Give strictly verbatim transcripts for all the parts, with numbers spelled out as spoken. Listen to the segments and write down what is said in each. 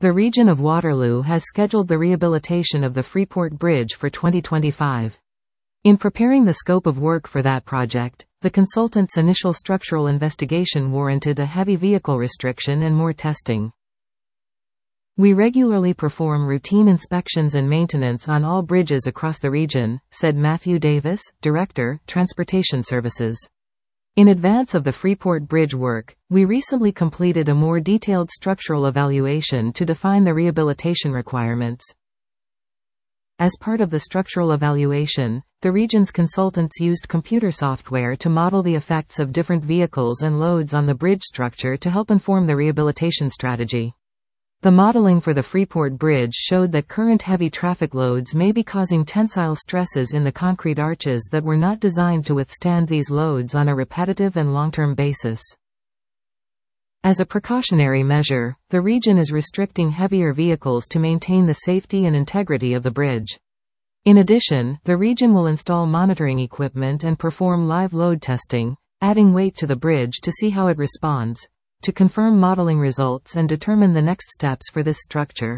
The region of Waterloo has scheduled the rehabilitation of the Freeport Bridge for twenty twenty-five. In preparing the scope of work for that project, the consultant's initial structural investigation warranted a heavy vehicle restriction and more testing. We regularly perform routine inspections and maintenance on all bridges across the region, said Matthew Davis, Director, Transportation Services. In advance of the Freeport Bridge work, we recently completed a more detailed structural evaluation to define the rehabilitation requirements. As part of the structural evaluation, the region's consultants used computer software to model the effects of different vehicles and loads on the bridge structure to help inform the rehabilitation strategy. The modeling for the Freeport Bridge showed that current heavy traffic loads may be causing tensile stresses in the concrete arches that were not designed to withstand these loads on a repetitive and long-term basis. As a precautionary measure, the region is restricting heavier vehicles to maintain the safety and integrity of the bridge. In addition, the region will install monitoring equipment and perform live load testing, adding weight to the bridge to see how it responds, to confirm modeling results and determine the next steps for this structure.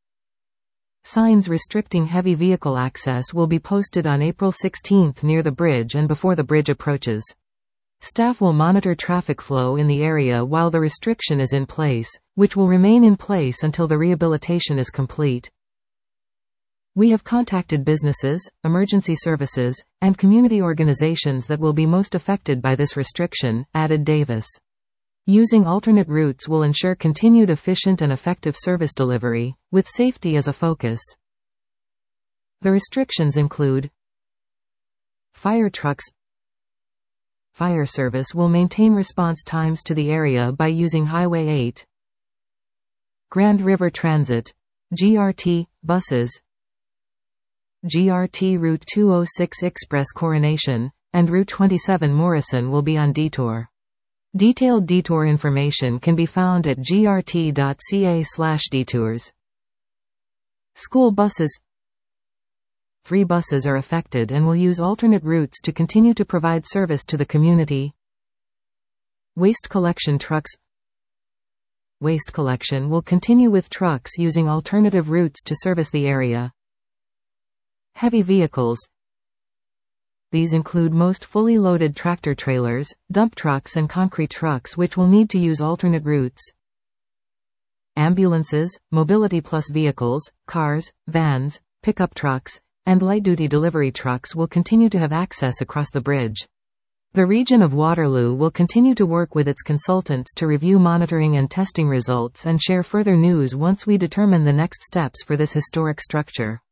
Signs restricting heavy vehicle access will be posted on April sixteenth near the bridge and before the bridge approaches. Staff will monitor traffic flow in the area while the restriction is in place, which will remain in place until the rehabilitation is complete. We have contacted businesses, emergency services, and community organizations that will be most affected by this restriction, added Davis. Using alternate routes will ensure continued efficient and effective service delivery, with safety as a focus. The restrictions include fire trucks. Fire service will maintain response times to the area by using Highway eight, Grand River Transit, G R T, buses, G R T Route two oh six Express Coronation, and Route twenty-seven Morrison will be on detour. Detailed detour information can be found at g r t dot c a slash detours. School buses. Three buses are affected and will use alternate routes to continue to provide service to the community. Waste collection trucks. Waste collection will continue with trucks using alternative routes to service the area. Heavy vehicles. These include most fully loaded tractor-trailers, dump trucks and concrete trucks which will need to use alternate routes. Ambulances, mobility plus vehicles, cars, vans, pickup trucks, and light-duty delivery trucks will continue to have access across the bridge. The region of Waterloo will continue to work with its consultants to review monitoring and testing results and share further news once we determine the next steps for this historic structure.